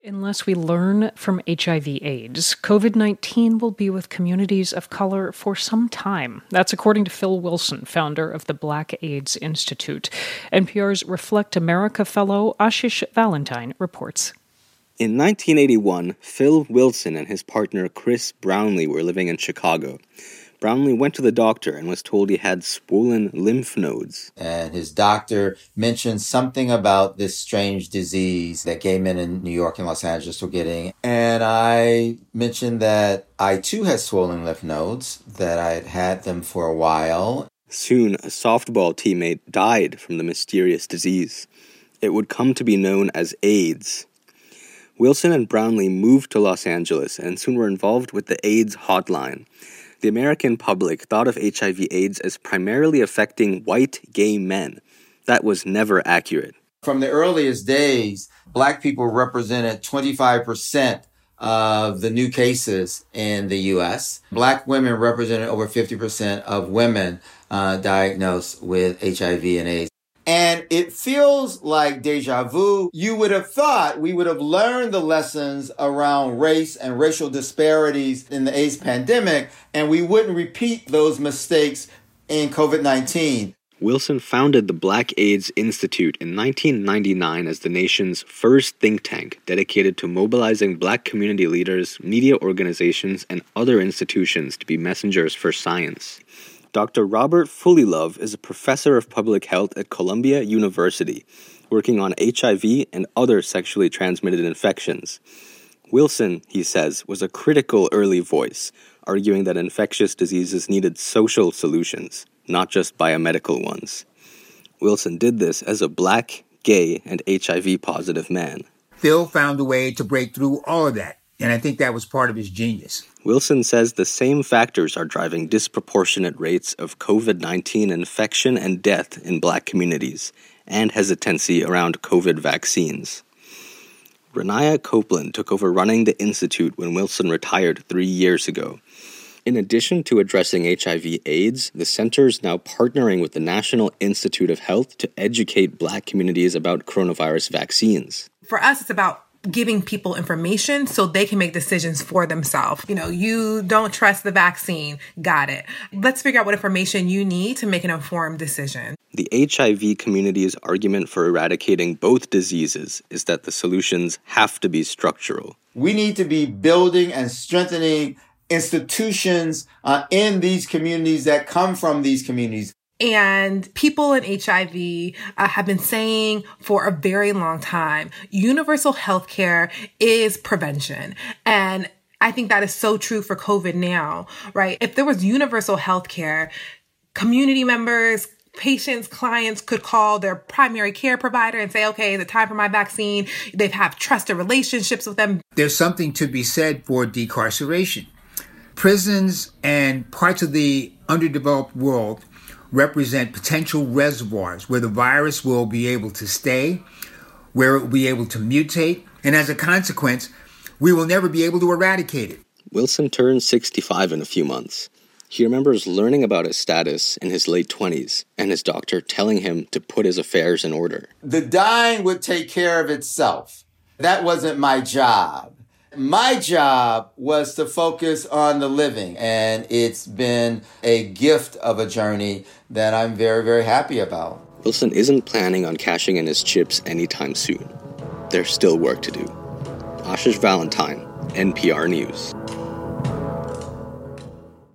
Unless we learn from HIV/AIDS, COVID-19 will be with communities of color for some time. That's according to Phil Wilson, founder of the Black AIDS Institute. NPR's Reflect America fellow Ashish Valentine reports. In 1981, Phil Wilson and his partner Chris Brownlee were living in Chicago. Brownlee went to the doctor and was told he had swollen lymph nodes. And his doctor mentioned something about this strange disease that gay men in New York and Los Angeles were getting. And I mentioned that I too had swollen lymph nodes, that I had had them for a while. Soon, a softball teammate died from the mysterious disease. It would come to be known as AIDS. Wilson and Brownlee moved to Los Angeles and soon were involved with the AIDS hotline. The American public thought of HIV/AIDS as primarily affecting white gay men. That was never accurate. From the earliest days, Black people represented 25% of the new cases in the U.S. Black women represented over 50% of women diagnosed with HIV and AIDS. And it feels like deja vu. You would have thought we would have learned the lessons around race and racial disparities in the AIDS pandemic, and we wouldn't repeat those mistakes in COVID-19. Wilson founded the Black AIDS Institute in 1999 as the nation's first think tank dedicated to mobilizing Black community leaders, media organizations, and other institutions to be messengers for science. Dr. Robert Fullilove is a professor of public health at Columbia University, working on HIV and other sexually transmitted infections. Wilson, he says, was a critical early voice, arguing that infectious diseases needed social solutions, not just biomedical ones. Wilson did this as a Black, gay, and HIV-positive man. Phil found a way to break through all of that, and I think that was part of his genius. Wilson says the same factors are driving disproportionate rates of COVID-19 infection and death in Black communities, and hesitancy around COVID vaccines. Renaya Copeland took over running the Institute when Wilson retired 3 years ago. In addition to addressing HIV/AIDS, the center is now partnering with the National Institute of Health to educate Black communities about coronavirus vaccines. For us, it's about giving people information so they can make decisions for themselves. You don't trust the vaccine. Got it. Let's figure out what information you need to make an informed decision. The HIV community's argument for eradicating both diseases is that the solutions have to be structural. We need to be building and strengthening institutions in these communities that come from these communities. And people in HIV have been saying for a very long time, universal healthcare is prevention. And I think that is so true for COVID now, right? If there was universal healthcare, community members, patients, clients could call their primary care provider and say, okay, it's time for my vaccine. They'd have trusted relationships with them. There's something to be said for decarceration. Prisons and parts of the underdeveloped world represent potential reservoirs where the virus will be able to stay, where it will be able to mutate, and as a consequence, we will never be able to eradicate it. Wilson turns 65 in a few months. He remembers learning about his status in his late 20s and his doctor telling him to put his affairs in order. The dying would take care of itself. That wasn't my job. My job was to focus on the living, and it's been a gift of a journey that I'm very, very happy about. Wilson isn't planning on cashing in his chips anytime soon. There's still work to do. Ashish Valentine, NPR News.